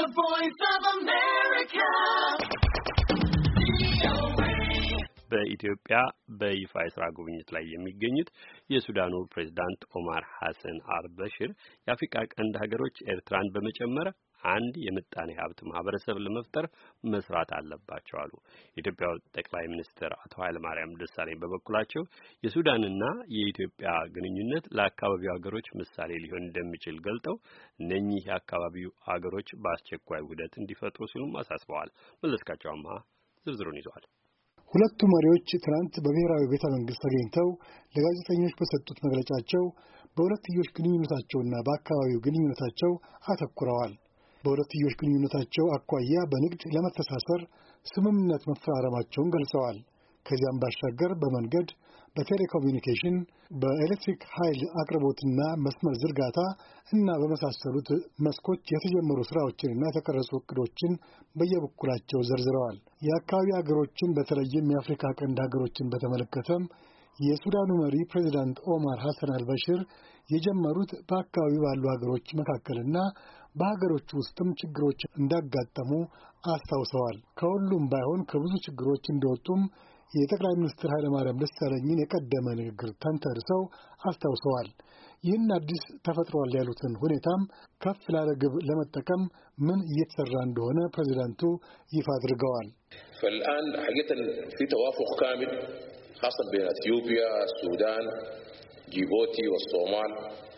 The Voice of America. በኢትዮጵያ በይፋ የሥራ ጉብኝት ላይ የሚገኙት የሱዳኑ ፕሬዝዳንት ኦማር ሐሰን አልበሽር የአፍሪካ ቀንድ ሀገሮች ኤርትራን በመጨመር አንድ የምጣኔ ሀብት ማህበረሰብ ለመፍጠር መስራት አለባቸው አሉ። የኢትዮጵያው ጠቅላይ ሚኒስትር አቶ ኃይለማርያም ደሳለኝ በበኩላቸው የሱዳንና የኢትዮጵያ ግንኙነት ለአካባቢው ሀገሮች ምሳሌ ሊሆን እንደሚችል ገልጠው እነኚህ የአካባቢው ሀገሮች በአስቸኳይ ውህደት እንዲፈጥሩ ሲሉም አሳስበዋል። መለስካቸው አማሃ ዝርዝሩን ይዘዋል። ሁለቱ መሪዎች ትናንት በብሔራዊ ቤተ መንግስት ተገኝተው ለጋዜጠኞች በሰጡት መግለጫቸው በሁለትዮሽ ግንኙነታቸውና በአካባቢው ግንኙነታቸው አተኩረዋል። በሁለትዮሽ ግንኙነታቸው አኳያ በንግድ ለመተሳሰር ስምምነት መፈራረማቸውን ገልጸዋል። ከዚያም ባሻገር በመንገድ፣ በቴሌኮሙኒኬሽን፣ በኤሌክትሪክ ኃይል አቅርቦትና መስመር ዝርጋታ እና በመሳሰሉት መስኮች የተጀመሩ ስራዎችንና የተቀረጹ እቅዶችን በየበኩላቸው ዘርዝረዋል። የአካባቢ ሀገሮችን በተለይም የአፍሪካ ቀንድ ሀገሮችን በተመለከተም የሱዳኑ መሪ ፕሬዚዳንት ኦማር ሐሰን አልበሽር የጀመሩት በአካባቢው ባሉ ሀገሮች መካከልና በሀገሮች ውስጥም ችግሮች እንዳጋጠሙ አስታውሰዋል። ከሁሉም ባይሆን ከብዙ ችግሮች እንደወጡም የጠቅላይ ሚኒስትር ኃይለማርያም ደሳለኝን የቀደመ ንግግር ተንተርሰው አስታውሰዋል። ይህን አዲስ ተፈጥሯል ያሉትን ሁኔታም ከፍ ላለ ግብ ለመጠቀም ምን እየተሰራ እንደሆነ ፕሬዚዳንቱ ይፋ አድርገዋል። فالآن حقيقة في توافق كامل خاصة بين اثيوبيا، السودان، جيبوتي والصومال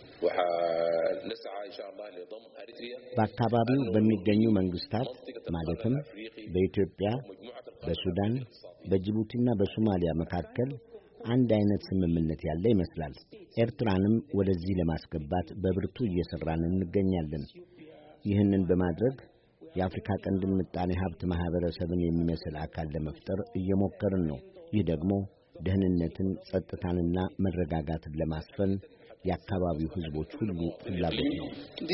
وحنسعى إن شاء الله لضم أريتريا በአካባቢው በሚገኙ መንግስታት ማለትም በኢትዮጵያ፣ በሱዳን፣ በጅቡቲና በሶማሊያ መካከል አንድ አይነት ስምምነት ያለ ይመስላል። ኤርትራንም ወደዚህ ለማስገባት በብርቱ እየሰራን እንገኛለን። ይህንን በማድረግ የአፍሪካ ቀንድን ምጣኔ ሀብት ማህበረሰብን የሚመስል አካል ለመፍጠር እየሞከርን ነው። ይህ ደግሞ ደህንነትን፣ ጸጥታንና መረጋጋትን ለማስፈን የአካባቢው ህዝቦች ሁሉ ፍላጎት ነው።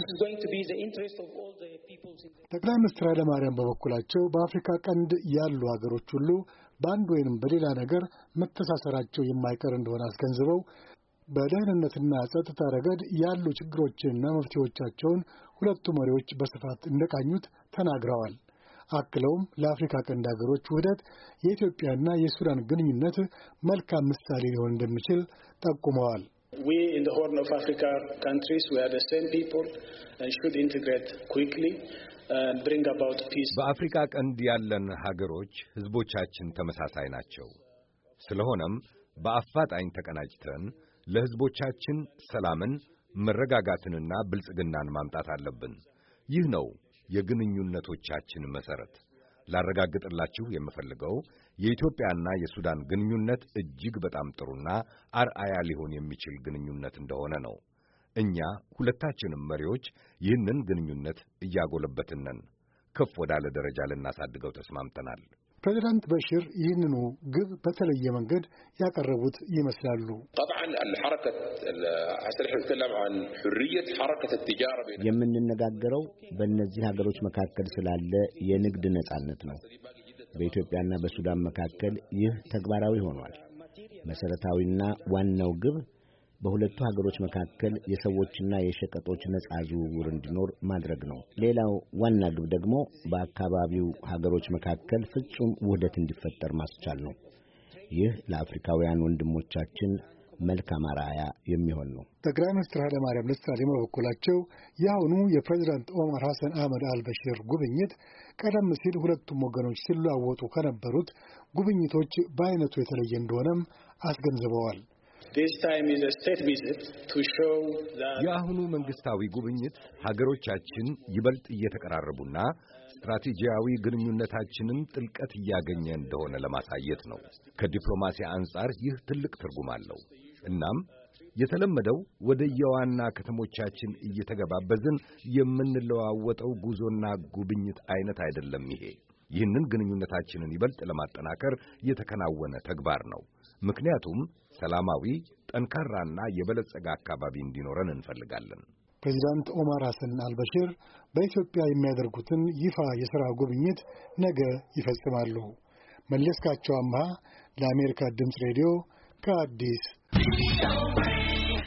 ጠቅላይ ሚኒስትር ኃይለማርያም በበኩላቸው በአፍሪካ ቀንድ ያሉ ሀገሮች ሁሉ በአንድ ወይንም በሌላ ነገር መተሳሰራቸው የማይቀር እንደሆነ አስገንዝበው በደህንነትና ጸጥታ ረገድ ያሉ ችግሮችንና መፍትሄዎቻቸውን ሁለቱ መሪዎች በስፋት እንደቃኙት ተናግረዋል። አክለውም ለአፍሪካ ቀንድ ሀገሮች ውህደት የኢትዮጵያና የሱዳን ግንኙነት መልካም ምሳሌ ሊሆን እንደሚችል ጠቁመዋል። We in the Horn of Africa countries, we are the same people and should integrate quickly and bring about peace. በአፍሪካ ቀንድ ያለን ሀገሮች ህዝቦቻችን ተመሳሳይ ናቸው። ስለሆነም በአፋጣኝ ተቀናጅተን ለህዝቦቻችን ሰላምን፣ መረጋጋትንና ብልጽግናን ማምጣት አለብን። ይህ ነው የግንኙነቶቻችን መሰረት። ላረጋግጥላችሁ የምፈልገው የኢትዮጵያና የሱዳን ግንኙነት እጅግ በጣም ጥሩና አርአያ ሊሆን የሚችል ግንኙነት እንደሆነ ነው። እኛ ሁለታችንም መሪዎች ይህንን ግንኙነት እያጎለበትን ነን። ከፍ ወዳለ ደረጃ ልናሳድገው ተስማምተናል። ፕሬዚዳንት በሽር ይህንኑ ግብ በተለየ መንገድ ያቀረቡት ይመስላሉ። የምንነጋገረው በእነዚህ ሀገሮች መካከል ስላለ የንግድ ነጻነት ነው። በኢትዮጵያና በሱዳን መካከል ይህ ተግባራዊ ሆኗል። መሰረታዊና ዋናው ግብ በሁለቱ ሀገሮች መካከል የሰዎችና የሸቀጦች ነጻ ዝውውር እንዲኖር ማድረግ ነው። ሌላው ዋና ግብ ደግሞ በአካባቢው ሀገሮች መካከል ፍጹም ውህደት እንዲፈጠር ማስቻል ነው። ይህ ለአፍሪካውያን ወንድሞቻችን መልካም አርአያ የሚሆን ነው። ጠቅላይ ሚኒስትር ኃይለማርያም ደሳለኝ በበኩላቸው የአሁኑ የፕሬዝዳንት ኦማር ሐሰን አህመድ አልበሽር ጉብኝት ቀደም ሲል ሁለቱም ወገኖች ሲለዋወጡ ከነበሩት ጉብኝቶች በአይነቱ የተለየ እንደሆነም አስገንዝበዋል። የአሁኑ መንግስታዊ ጉብኝት ሀገሮቻችን ይበልጥ እየተቀራረቡና ስትራቴጂያዊ ግንኙነታችንም ጥልቀት እያገኘ እንደሆነ ለማሳየት ነው። ከዲፕሎማሲ አንጻር ይህ ትልቅ ትርጉም አለው። እናም የተለመደው ወደ የዋና ከተሞቻችን እየተገባበዝን የምንለዋወጠው ጉዞና ጉብኝት አይነት አይደለም። ይህንን ግንኙነታችንን ይበልጥ ለማጠናከር የተከናወነ ተግባር ነው። ምክንያቱም ሰላማዊ፣ ጠንካራና የበለጸገ አካባቢ እንዲኖረን እንፈልጋለን። ፕሬዚዳንት ኦማር ሐሰን አልበሽር በኢትዮጵያ የሚያደርጉትን ይፋ የሥራ ጉብኝት ነገ ይፈጽማሉ። መለስካቸው አምሃ ለአሜሪካ ድምፅ ሬዲዮ ከአዲስ